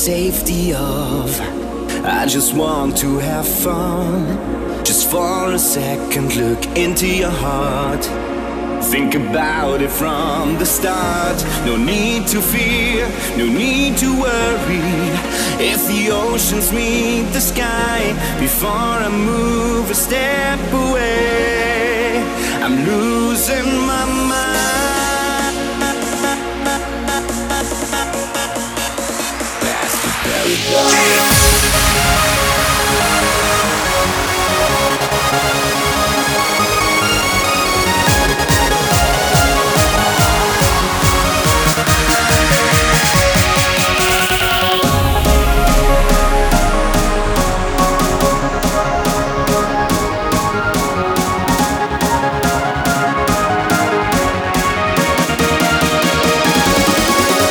safety of. I just want to have fun. Just for a second, look into your heart. Think about it from the start. No need to fear, no need to worry. If the oceans meet the sky, before I move a step away, I'm losing my mind. Past the paradise.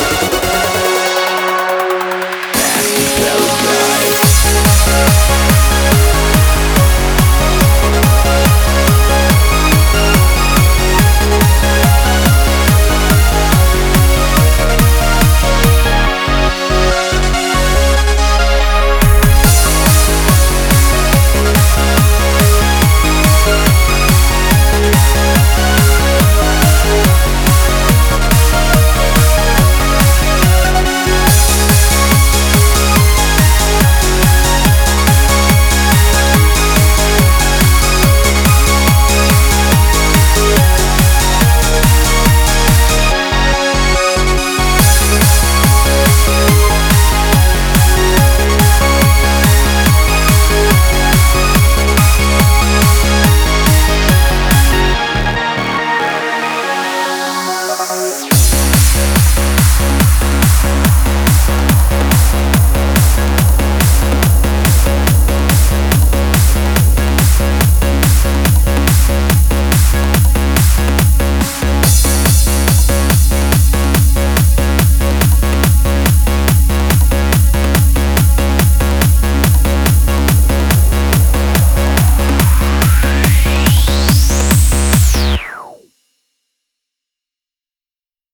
Paradise.